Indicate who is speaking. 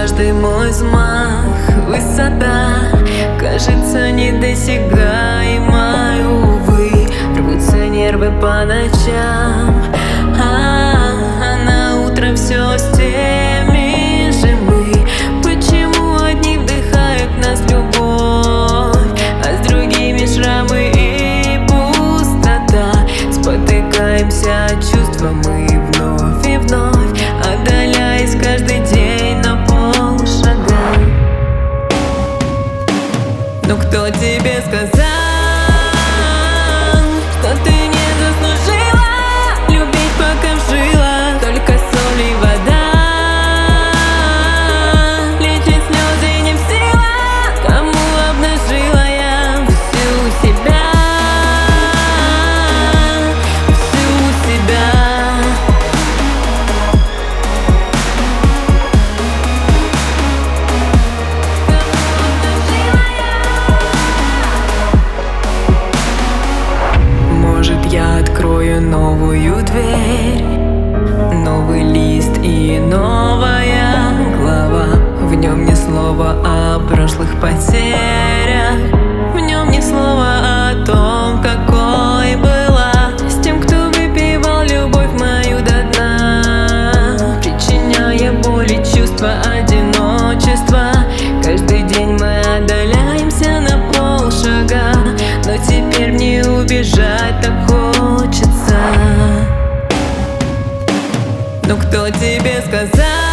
Speaker 1: каждый мой взмах. Высота кажется недосягаемой, увы, рвутся нервы по ночам, а на утро все с теми же мы. Почему одни вдыхают в нас любовь, а с другими шрамы и пустота? Спотыкаемся от чувства мы вновь и вновь, отдаляясь каждый день на полшага. Но кто тебе сказал, что ты не заслужила любить, пока жила? Только соль и вода, лечить слезы не в силах, кому обнажила я всю себя, всю себя. Может, я открою новую дверь, новый лист и новая глава. В нем ни слова о прошлых потерях, в нем ни слова о том, какой была, с тем, кто выпивал любовь мою до дна, причиняя боль и чувство одиночества. Каждый день мы отдаляемся на полшага, но теперь мне убежать так хочется. Но кто тебе сказал,